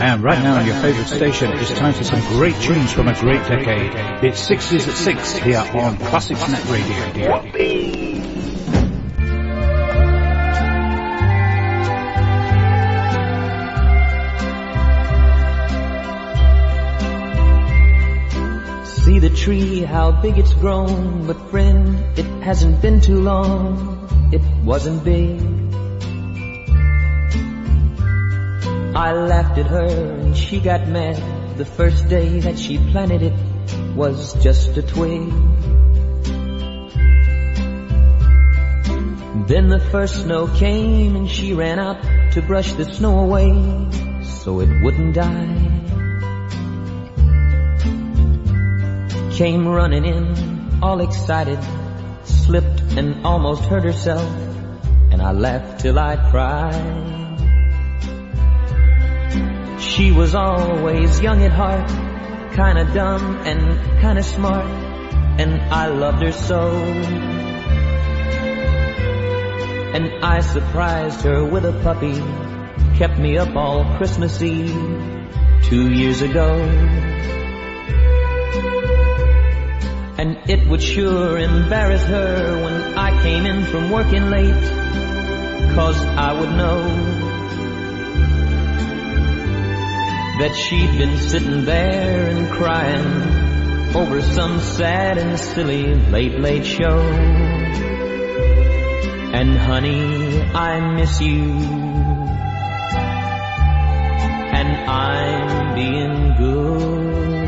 And right now on your favourite station, it's time for some great tunes from a great decade. It's 60s at 6 here on Classics Net Radio. Whoopee! See the tree, how big it's grown, but friend, it hasn't been too long, it wasn't big. I laughed at her and she got mad. The first day that she planted it was just a twig. Then the first snow came and she ran out to brush the snow away so it wouldn't die. Came running in, all excited, slipped and almost hurt herself, and I laughed till I cried. She was always young at heart, kinda dumb and kinda smart, and I loved her so. And I surprised her with a puppy, kept me up all Christmas Eve 2 years ago. And it would sure embarrass her when I came in from working late, 'cause I would know that she'd been sitting there and crying over some sad and silly late show. And honey, I miss you, and I'm being good,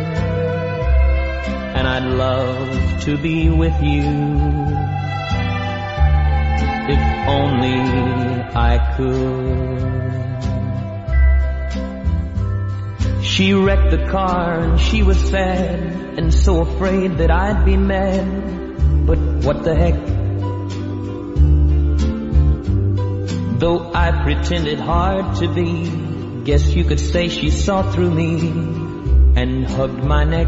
and I'd love to be with you if only I could. She wrecked the car and she was sad and so afraid that I'd be mad, but what the heck? Though I pretended hard to be, guess you could say she saw through me and hugged my neck.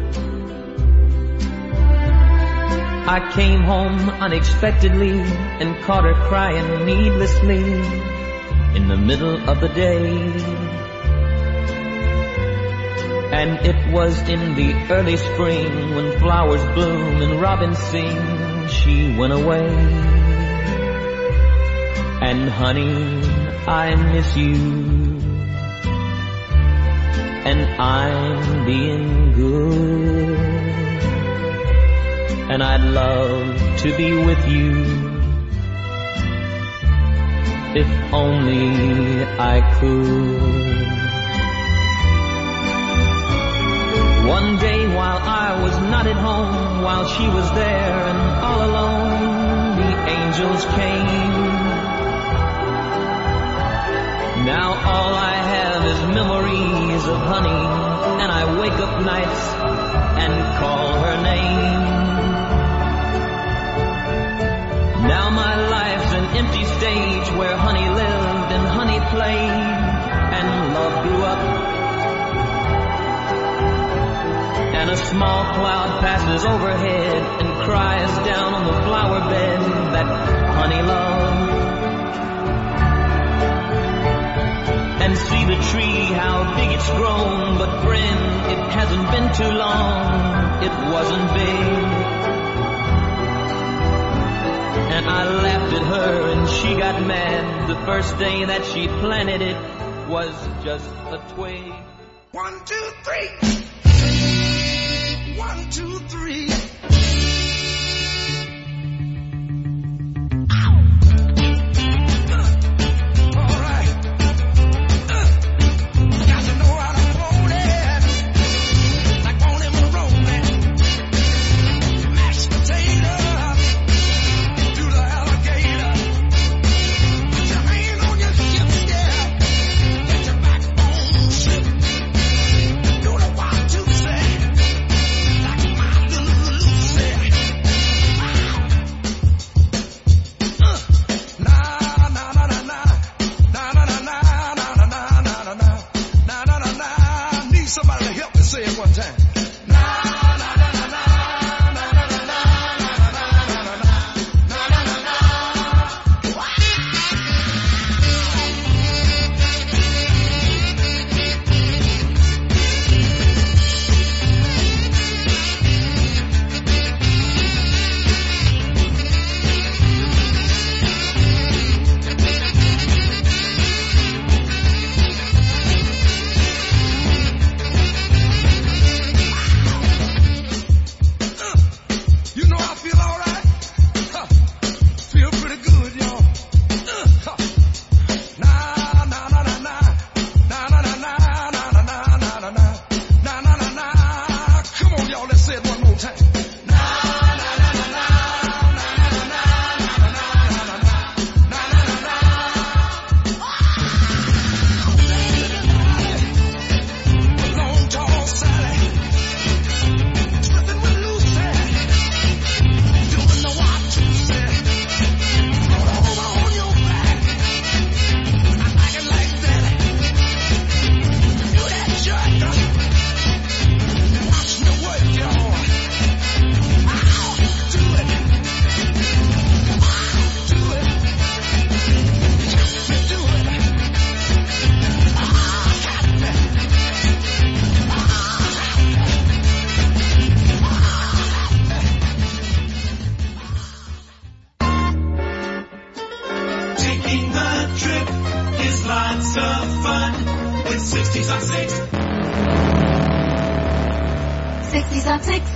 I came home unexpectedly and caught her crying needlessly in the middle of the day. And it was in the early spring when flowers bloom and robins sing, she went away. And honey, I miss you, and I'm being good, and I'd love to be with you if only I could. One day while I was not at home, while she was there and all alone, the angels came. Now all I have is memories of honey, and I wake up nights and call her name. Now my life's an empty stage where honey lived and honey played and love grew up. And a small cloud passes overhead and cries down on the flower bed that honey loved. And see the tree, how big it's grown, but friend, it hasn't been too long, it wasn't big. And I laughed at her and she got mad. The first day that she planted it was just a twig. 1, 2, 3. 1, 2, 3. 60s on 6. 60s on 6.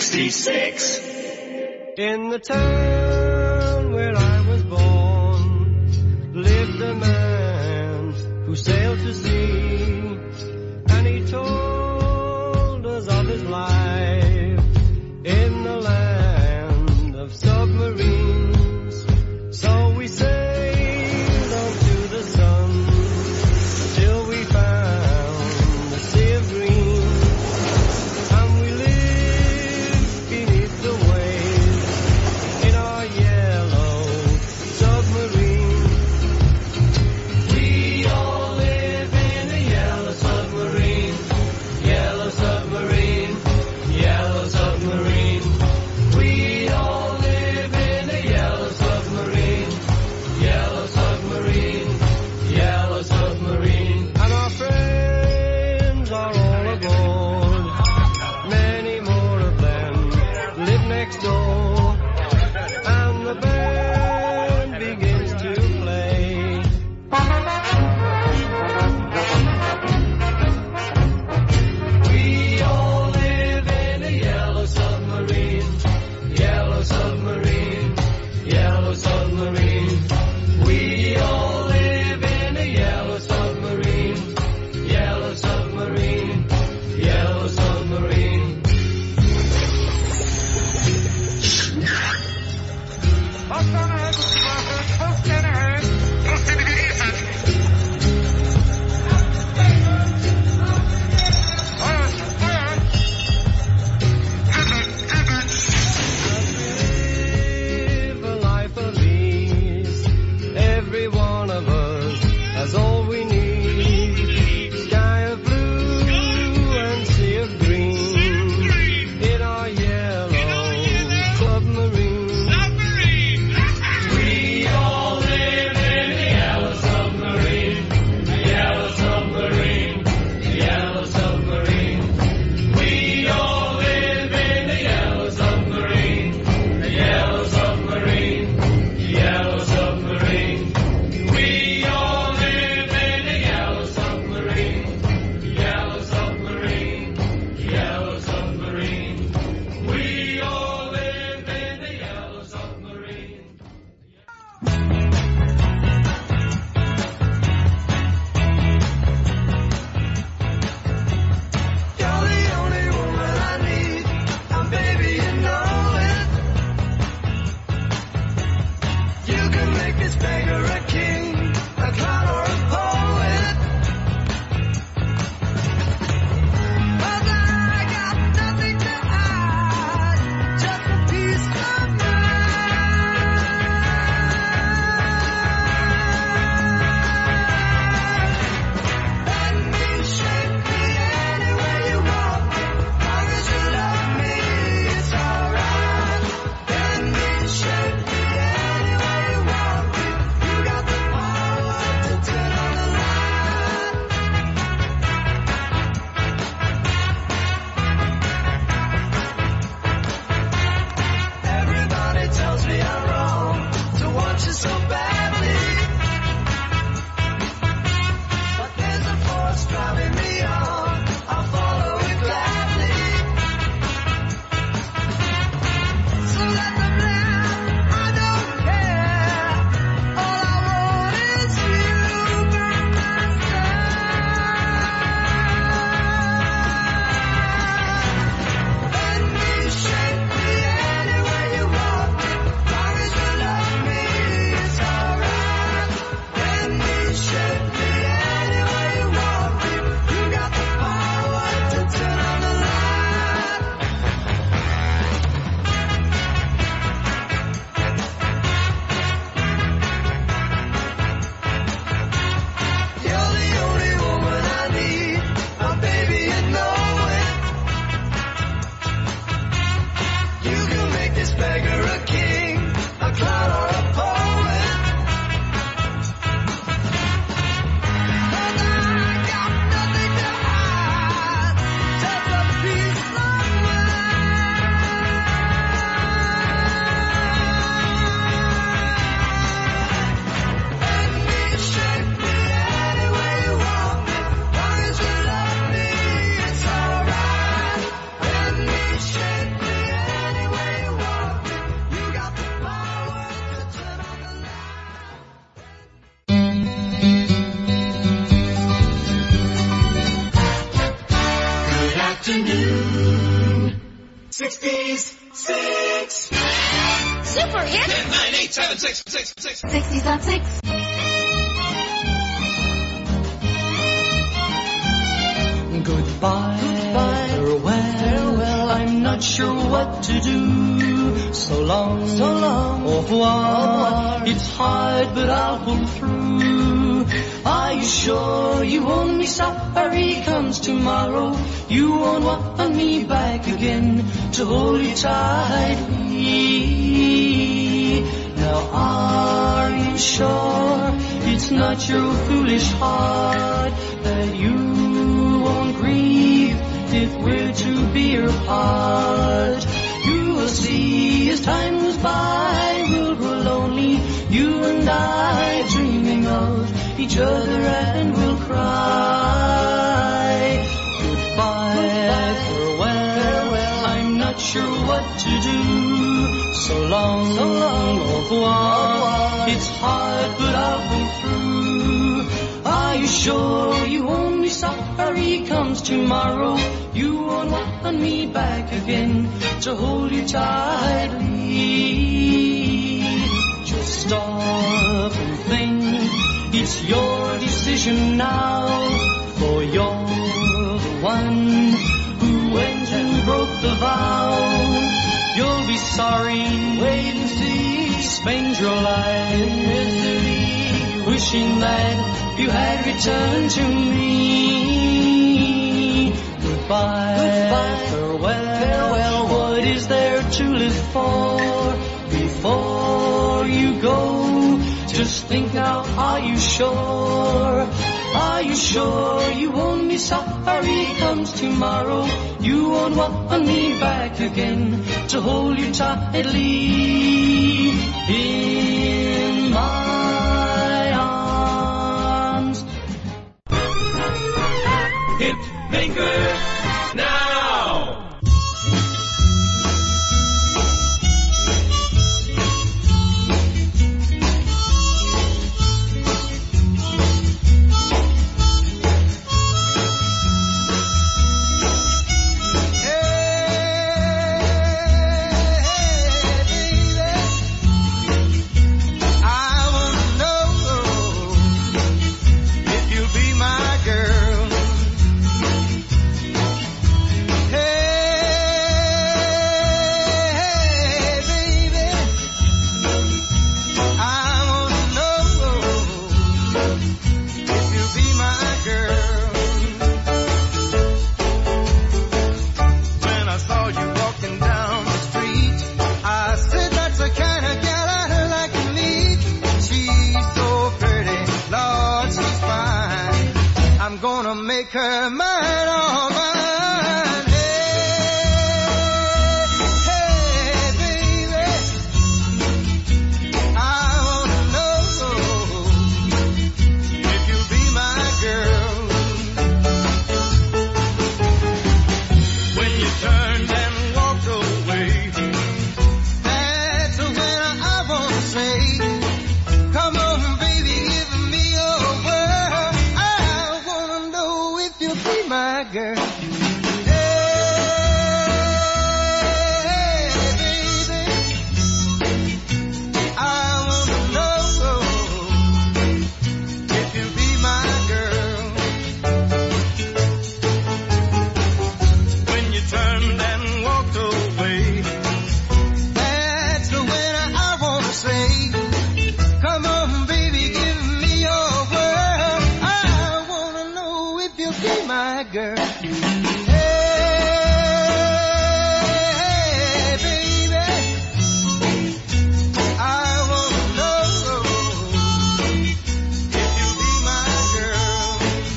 66. In the town where I was born lived a man who sailed to sea, and he told us of his life in the land of submarines. So we sailed on to the sun till we found the sea of green, and we lived beneath the waves in our yellow submarine. We all live in a yellow submarine, yellow submarine, yellow submarine. We all live in a yellow submarine, yellow submarine, yellow submarine. And our friends are all aboard, many more of them live next door, and the band begins to play. We all live in a yellow submarine, yellow submarine, yellow submarine. We all live in a yellow submarine, yellow submarine, yellow submarine. 6. Super hit. 10, 9, 8, 7, 6, 6, 6. 60s on 6. Goodbye, farewell, I'm not sure what to do. So long, au revoir, it's hard but I'll pull through. Are you sure you won't be sorry comes tomorrow? You won't want me back again to hold you tightly. Now are you sure it's not your foolish heart that you won't grieve if we're to be apart? You will see as time goes by, we'll grow lonely, you and I, dreaming of each other, and we'll cry. Goodbye, farewell, I'm not sure what to do. So long, au revoir, it's hard but I'll pull through. Are you sure you won't be sorry comes tomorrow? You won't want me back again to hold you tightly. Just stop and think, it's your decision now. For you're the one who went and broke the vow. You'll be sorry, wait and see, spend your life in misery, wishing that you had returned to me. Goodbye, farewell, what is there to live for? Before you go, just think now, are you sure? Are you sure you won't be sorry comes tomorrow? You won't want me back again to hold you tightly in my arms. Hit maker now. Make her mine, all mine. Hey, baby, I wanna know if you'll be my girl. When you turned and walked away, that's when I wanna say, come on, baby, give me your word. I wanna know if you'll be my girl. Hey, baby, I wanna know if you'll be my girl. When you turned and walked away, that's when I wanna say, come on, baby, give me your word. I wanna know if you'll be my girl. Hey, baby, I wanna know if you'll be my girl.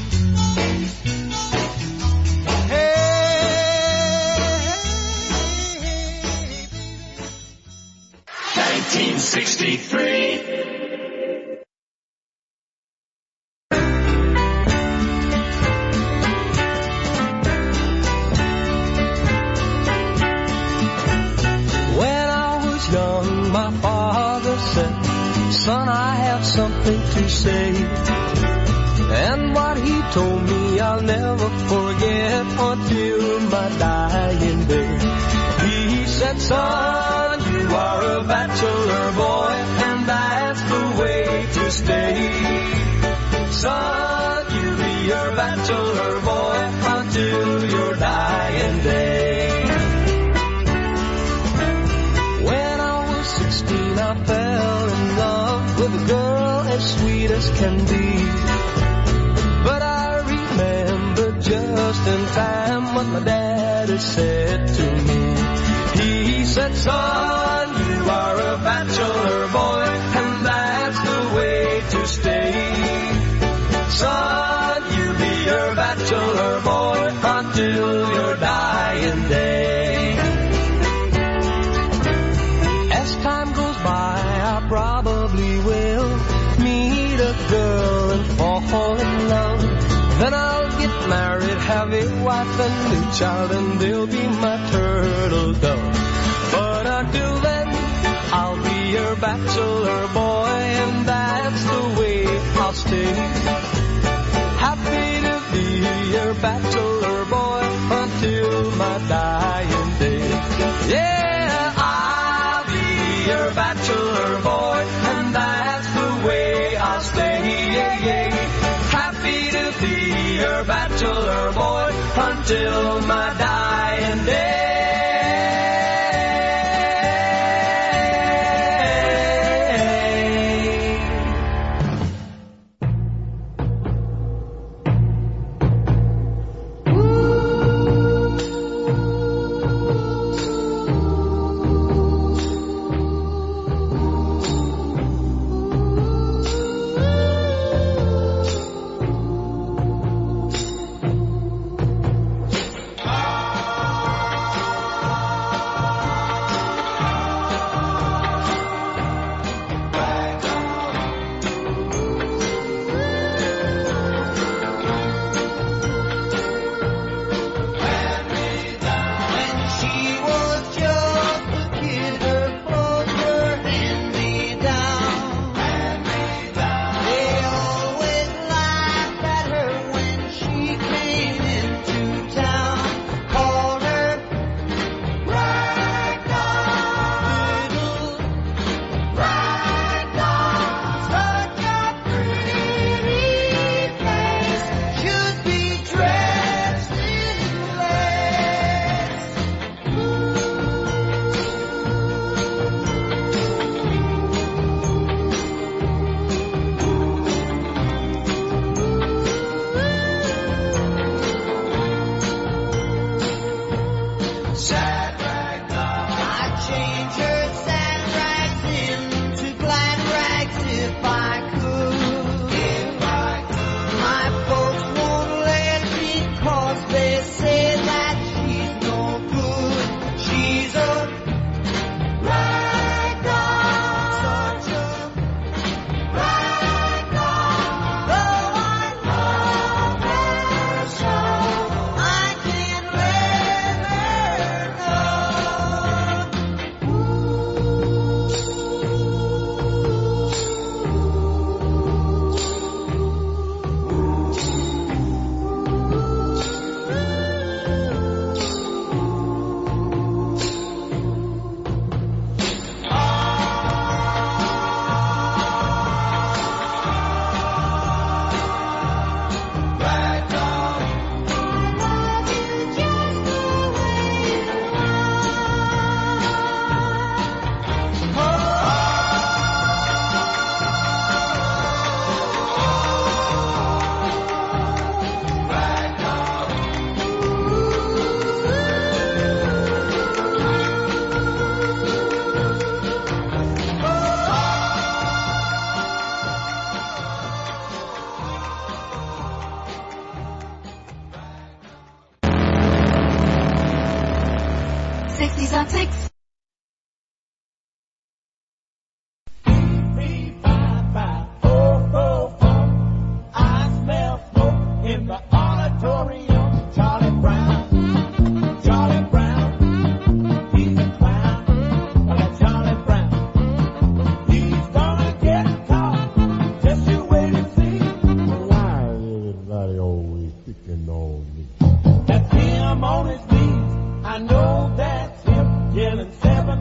Hey, baby. 1963. When I was young, my father said, son, I have something to say. And what he told me I'll never forget until my dying day. He said, said, son, you are a bachelor boy, and that's the way to stay. Son, you be your bachelor boy until your dying day. When I was 16, I fell in love with a girl as sweet as can be. But I remember just in time what my daddy said to me. He said, son, you are a bachelor boy, and that's the way to stay. Son, you be your bachelor boy until your dying day. As time goes by, I probably will meet a girl and fall in love. Then I'll get married, have a wife and a child, and they'll be my turtle dove. But until then, I'll be your bachelor boy, and that's the way I'll stay. Happy to be your bachelor boy until my dying day. Yeah, I'll be your bachelor boy, and that's the way I'll stay. Yeah, yeah. Happy to be your bachelor boy until my dying day.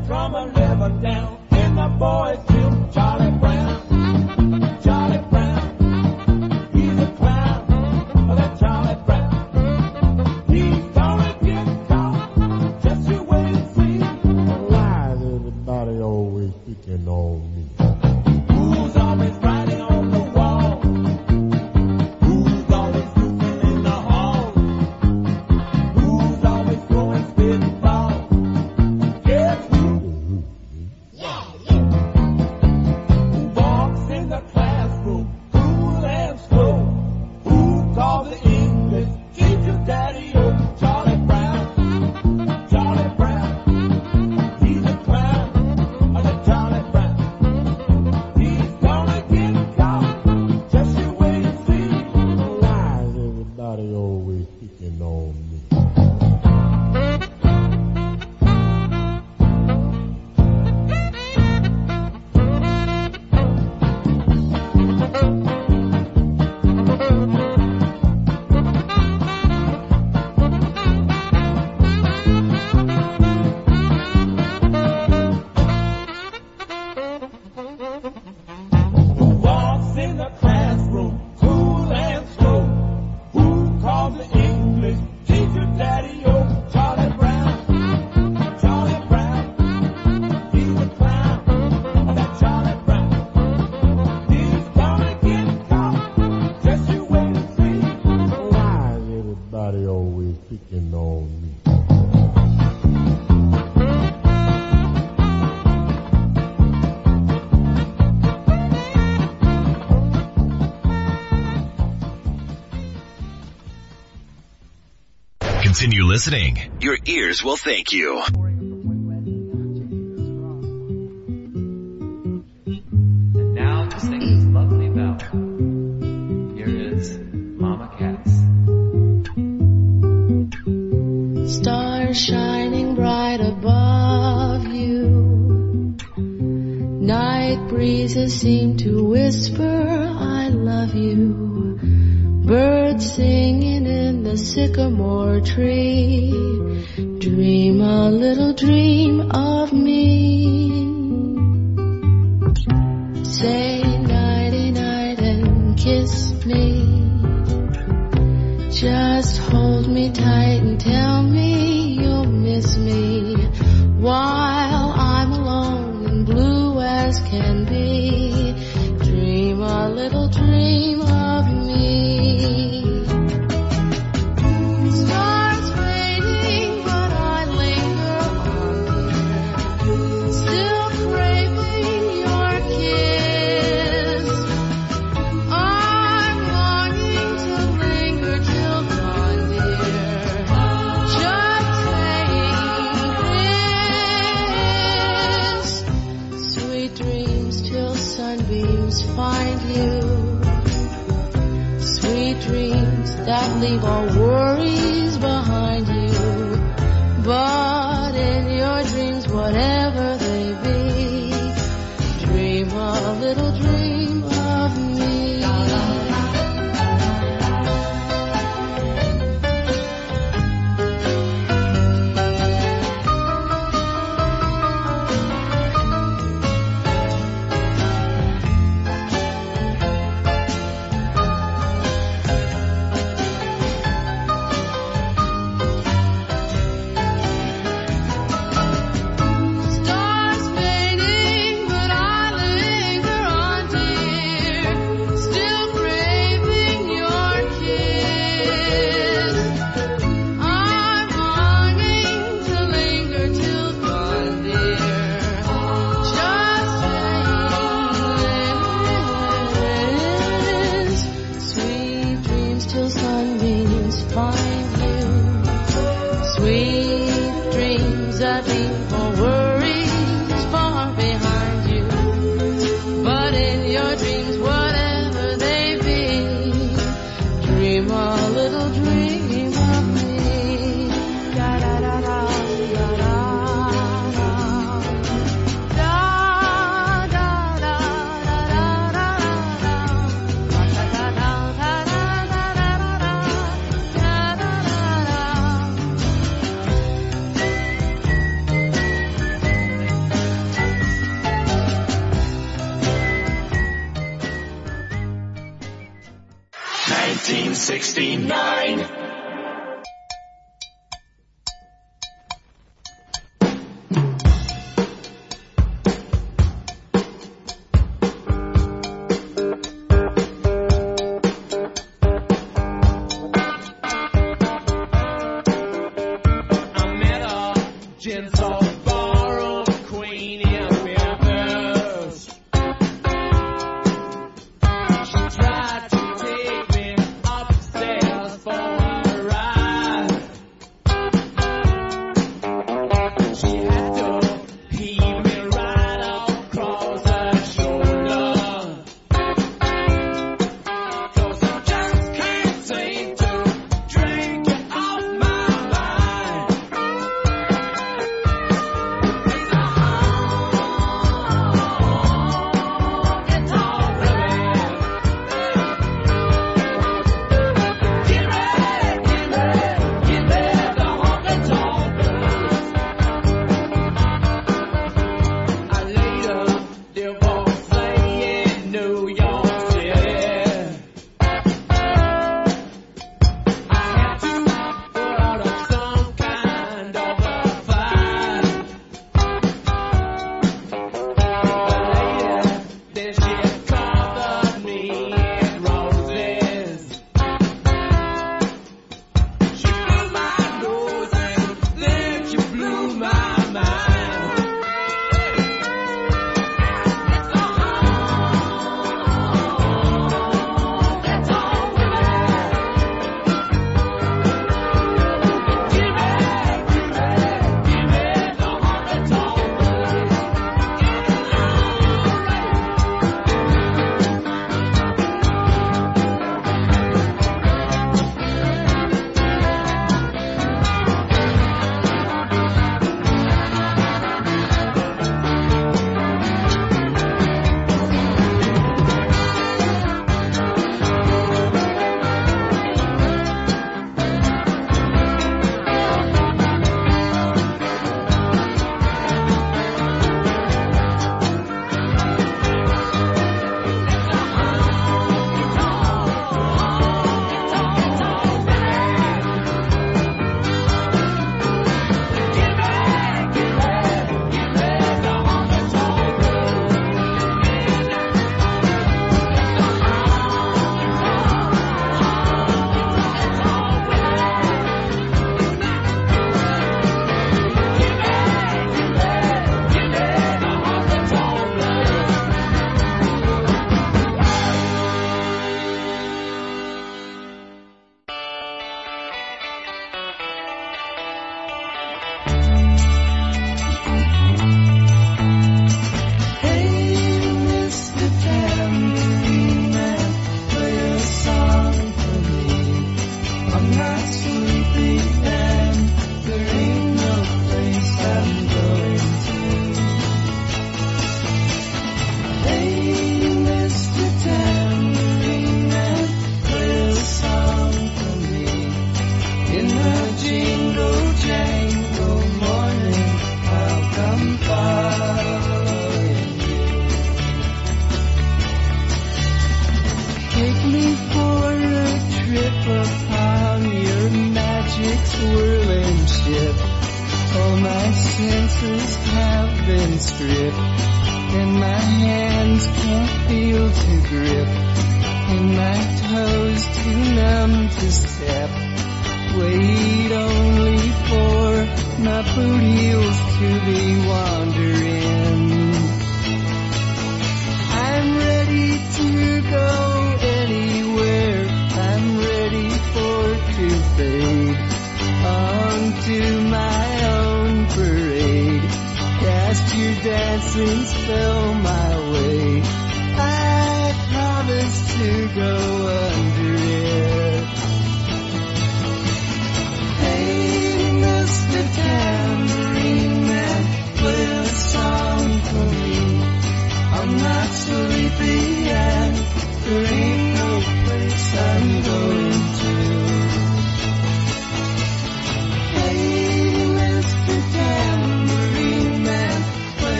from 11 down in the boys' field. Charlie Brown, Charlie Brown, he's a clown. That Charlie Brown, he's gonna get caught. Just you wait and see. Why is everybody always picking on me? Who's always writing on the wall? Who's always looking in the hall? Who's always throwing spitball? Guess who? Yeah, you. Who walks in the classroom, cool and slow? Who calls the English teacher Daddy-O? Charlie Brown, Charlie Brown, he's a clown. That Charlie Brown, he's gonna get caught. Just you wait and see. Why is everybody always picking on me? Who walks in the classroom, cool and slow? Who calls the English teacher Daddy-O? Charlie Brown, Charlie Brown, he's a clown. That Charlie Brown, he's gonna get caught. Just you wait and see. Why is everybody always picking on me? Continue listening. Your ears will thank you. And now to sing this lovely ballad. Here is Mama Cass. Stars shining bright above you. Night breezes seem to whisper, I love you. Birds singing in the sycamore tree. Dream a little dream of me. Say nighty night and kiss me. Just hold me tight and tell me you'll miss me while I'm alone and blue as can be. Dream a little dream of me. Stars fading, but I linger on, still craving your kiss. I'm longing to linger till dawn, dear. Just saying this. Sweet dreams till sunbeams find you. Sweet dreams that leave all worries behind you. But in your dreams, whatever they be, dream a little dream of me. 1969.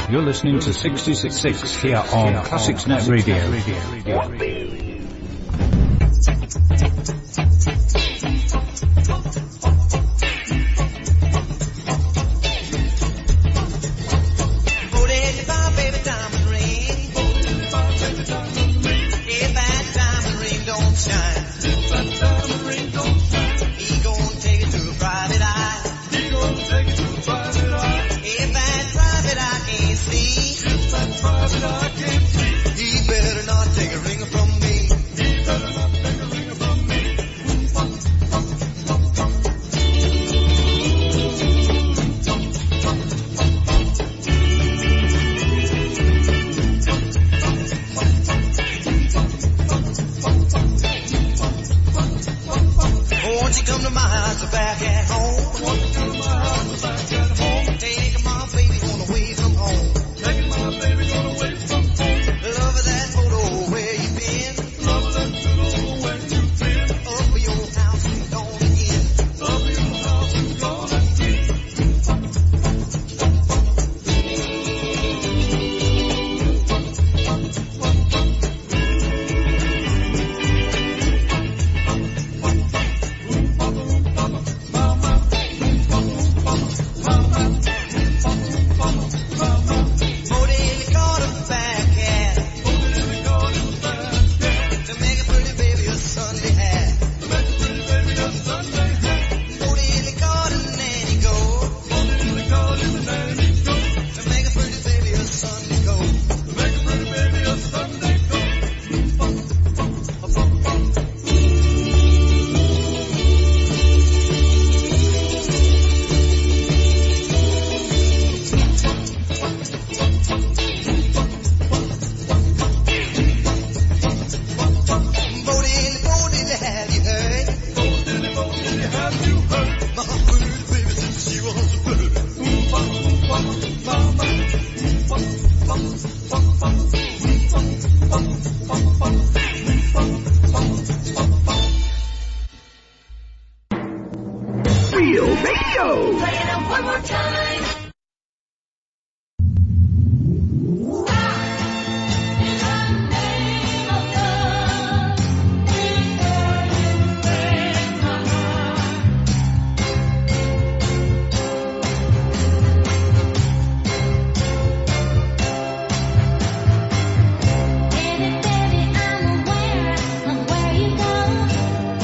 You're listening to 66 here on Classics Net Radio.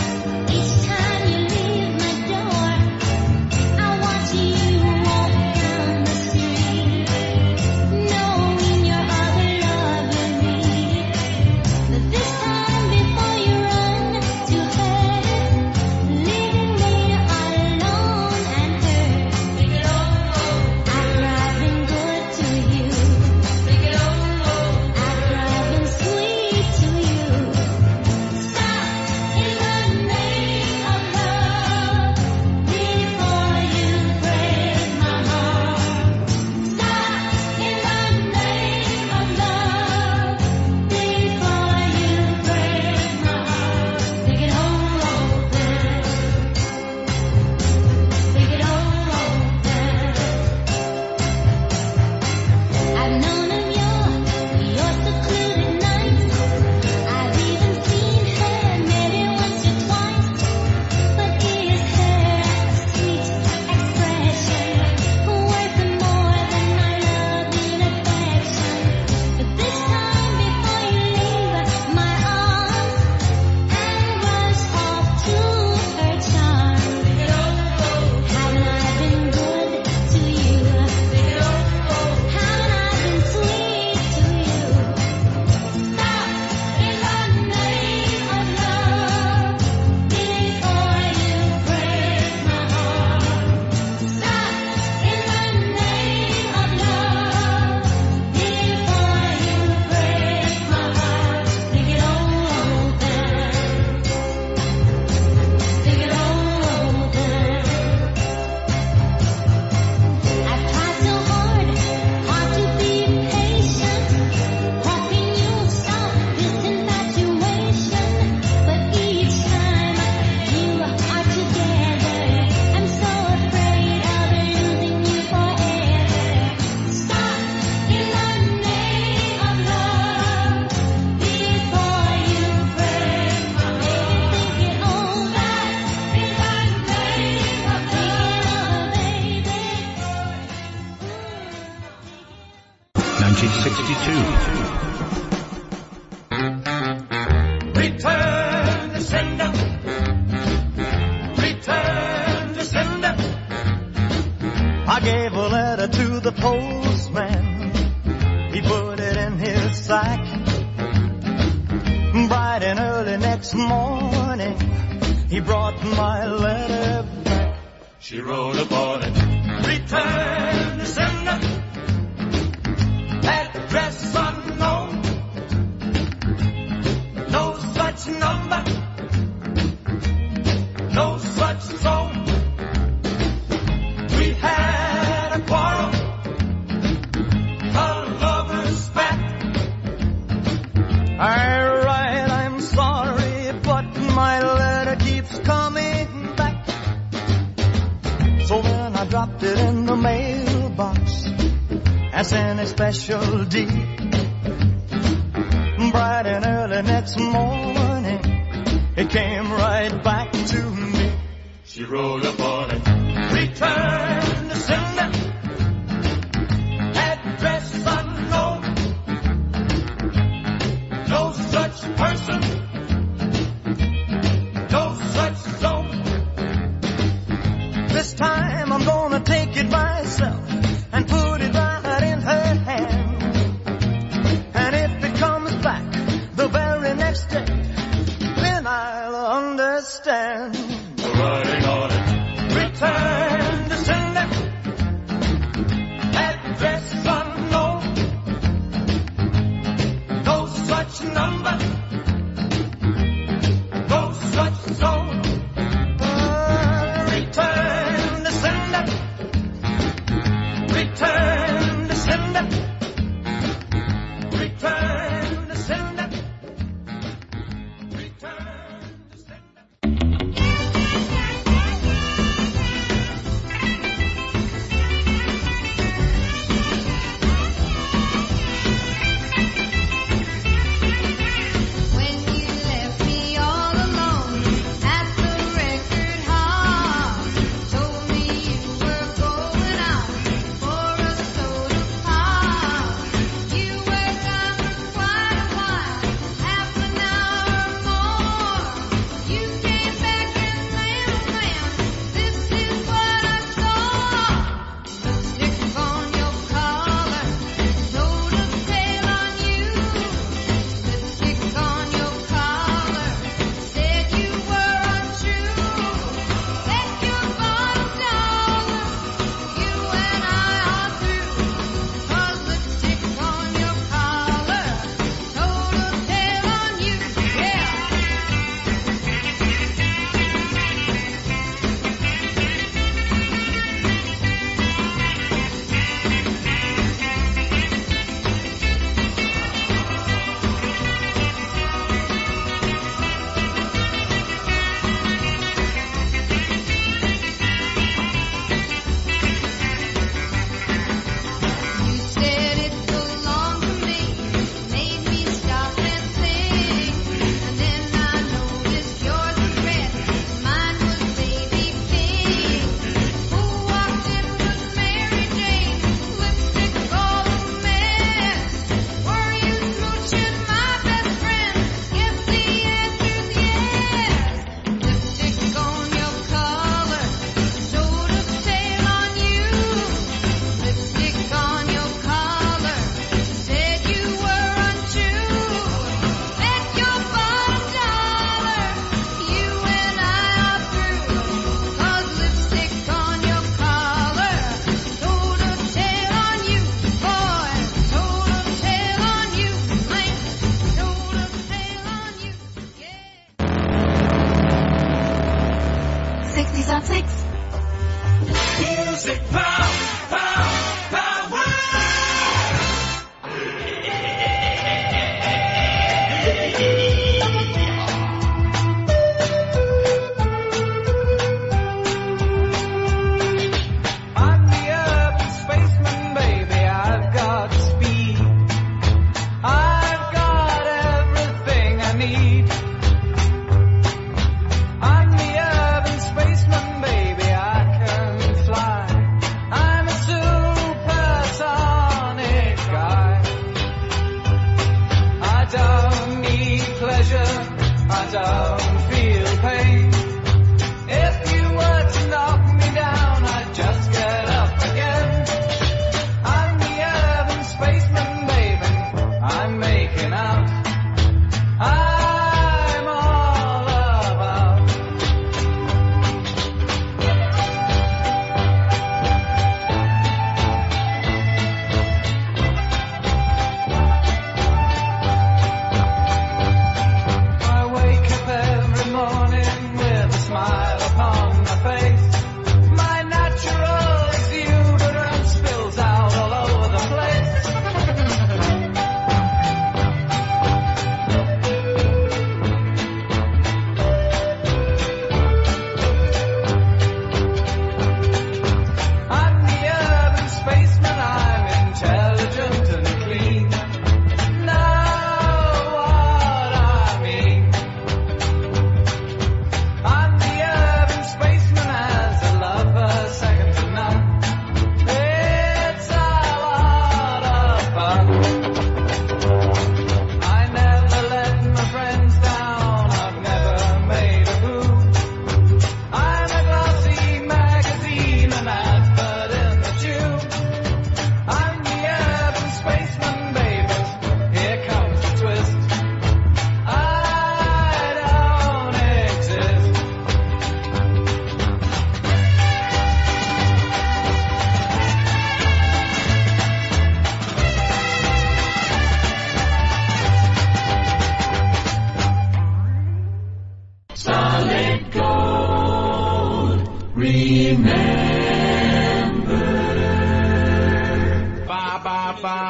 Each time you leave my door, I watch you walk 1962. Return to sender. Return to sender. I gave a letter to the postman. He put it in his sack. Bright and early next morning, he brought my letter back. She wrote upon it. Return to sender. Address unknown. No such number. No such zone. We had a quarrel. A lover's spat. Alright, I'm sorry, but my letter keeps coming back. So then I dropped it in the mailbox and sent a special deed. Bright and early next morning, it came right back to me. She wrote upon it. Return to sender. Address unknown. No such person. No such zone. This time I'm gonna take it myself and put it right in her hand. And if it comes back the very next day, then I'll understand. The writing on it. Return to sender. Address unknown. No such number. No such zone. Return to sender. Return to sender. Return to sender. Return to sender. When you left me all alone at the record hall, told me you were going out for a soda pop. You were gone for quite a while, half an hour or more. You came back and lamb, this is what I saw. Lipstick on your collar, soda tail on you. Lipstick on your collar, said you were untrue. Bet your bottom dollar, you and I are through. 'Cause lipstick on your collar, soda tail on you, yeah. You said it belonged to me, made me stop and sing. And then I noticed yours was red, mine was baby pink. Who walked in with Mary Jane, lipstick all a mess? Were you smooching my best friend? Guess the answer's yes. Lipstick on your collar, soda tail on you. Lipstick on your collar, said you were untrue. Bet your bottom dollar, you and I are through. 'Cause lipstick on your collar, soda tail on you, boy. Soda tail on you, man. Soda tail on you, yeah. 60s on 6. Music power, power, power. I'm the urban spaceman, baby. I've got speed. I've got everything I need. I'm the urban spaceman, baby. I can fly. I'm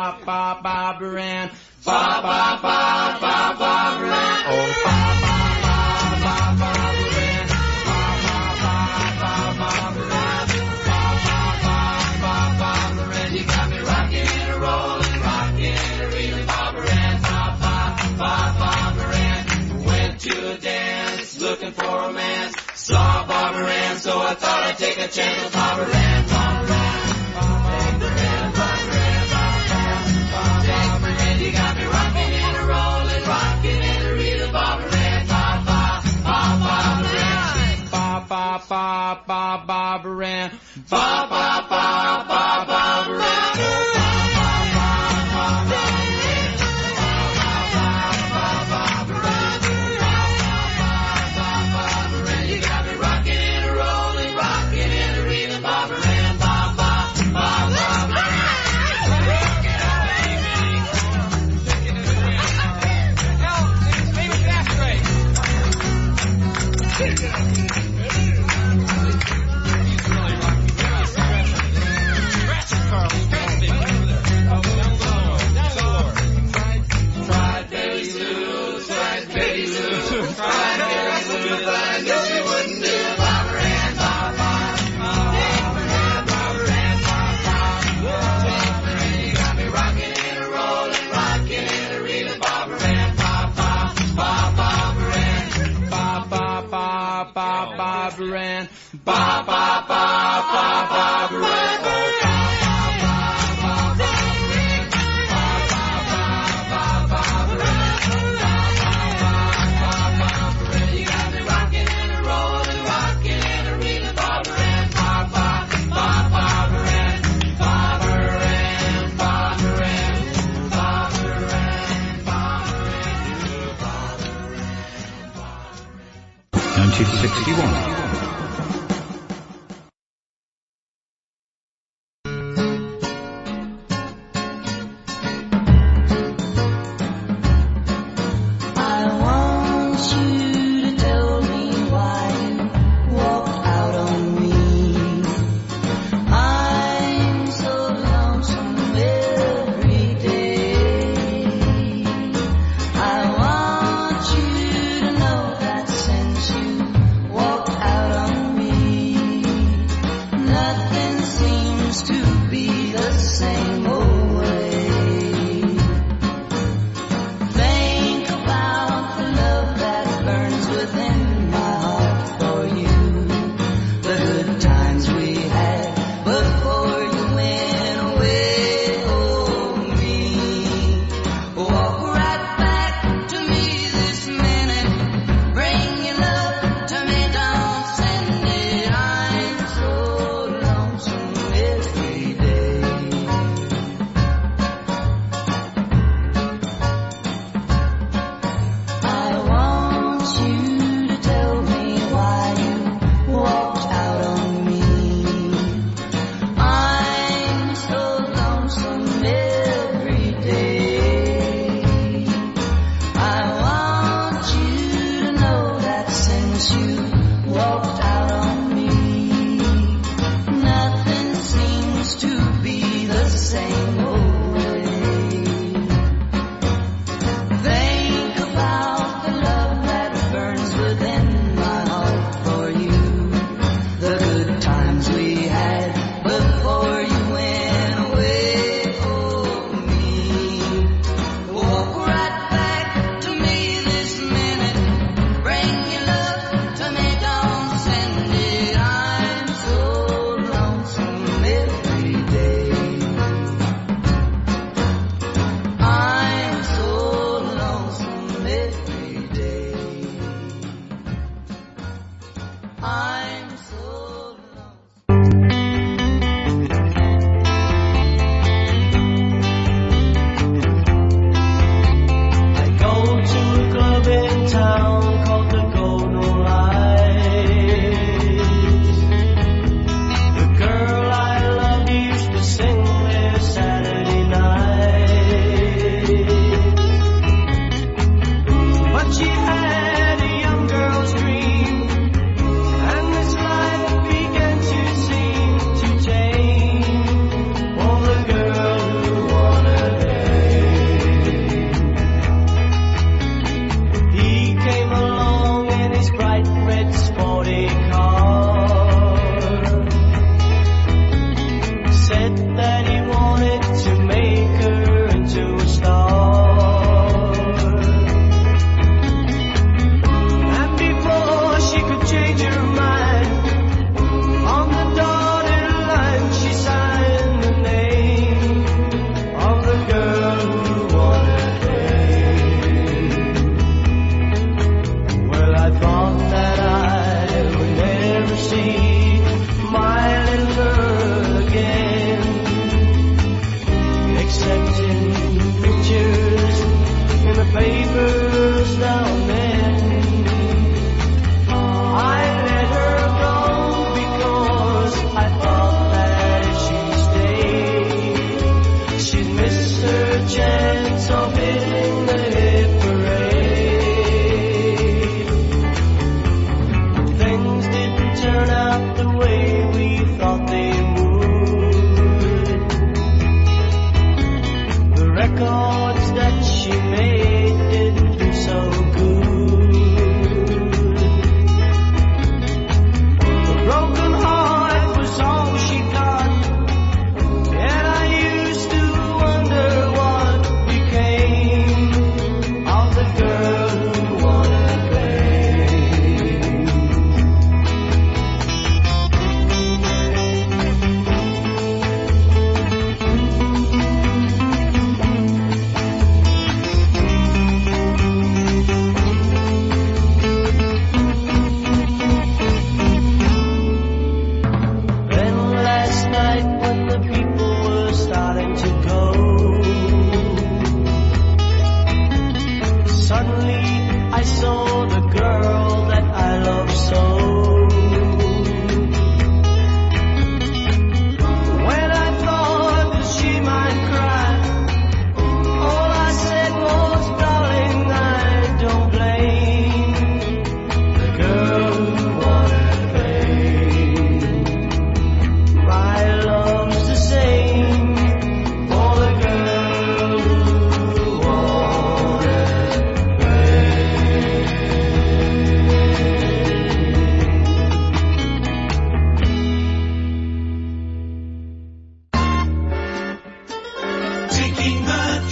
Barbara Ann. Barbara Ann. Oh, Barbara Ann. Barbara Ann. You got me rocking and rolling, rocking and reeling. Barbara Ann. Barbara Ann. Went to a dance, looking for romance. Saw Barbara Ann, so I thought I'd take a chance with Barbara Ann. You got me rocking and a rolling, rocking and a reeling. Barbara Ann, Barbara Ann. Barbara Ann. Barbara Ann. You got me rocking and a rolling, rocking and a reeling. Barbara Ann, Barbara Ann. Barbara Ann.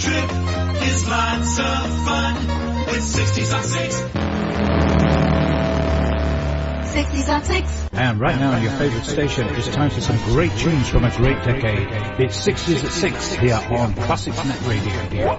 trip is lots of fun with 60s on 6. 60s on 6. And right now on your favorite station, it's time for some great tunes from a great decade. It's 60s at 6 here on Classics Net Radio.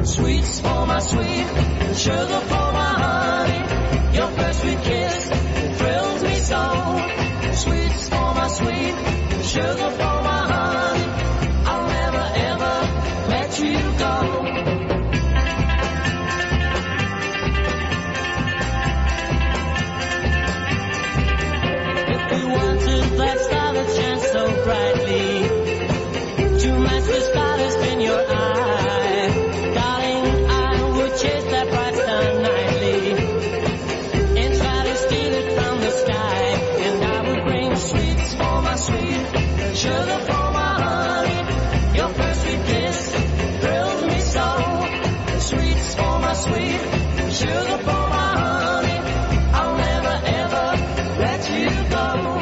Sweets for my sweet, sugar for my honey. Your first sweet kiss thrills me so. Sweets for my sweet, sugar for my honey. I'll never ever let you go. If we wanted that star that shines so brightly to match the star that's in your eye, darling, I would chase that bright star nightly and try to steal it from the sky. And I would bring sweets for my sweet, sugar for my honey. Your first sweet kiss thrills me so. Sweets for my sweet, sugar for my honey. I'll never ever let you go.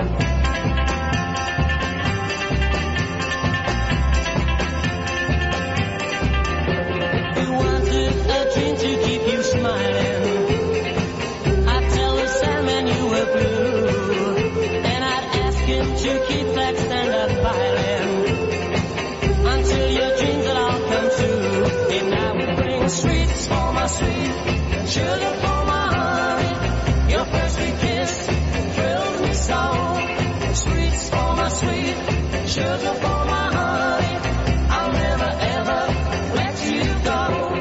To keep you smiling, I'd tell the Sandman you were blue, and I'd ask him to keep that stand-up violin until your dreams would all come true. And I would bring sweets for my sweet, sugar for my honey. Your first sweet kiss thrills me so. Sweets for my sweet, sugar for my honey. I'll never ever let you go.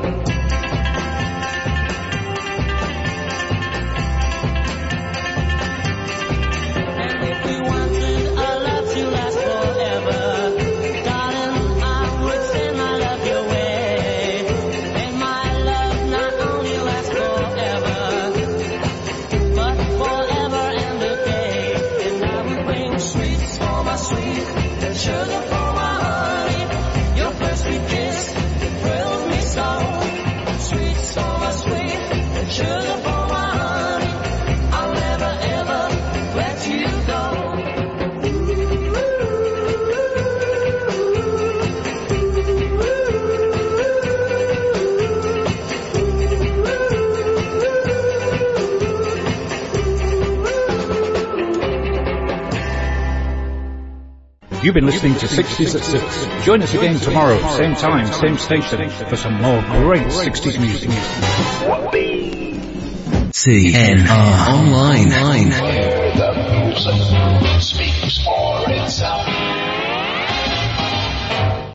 Sugar for my honey, your first sweet kiss thrills me so. Sweets for my sweet, sugar for my honey. I'll never ever let you go. You've been listening to 60s at 6. Join us again tomorrow, same time, same station, for some more great 60s music. CNR Online.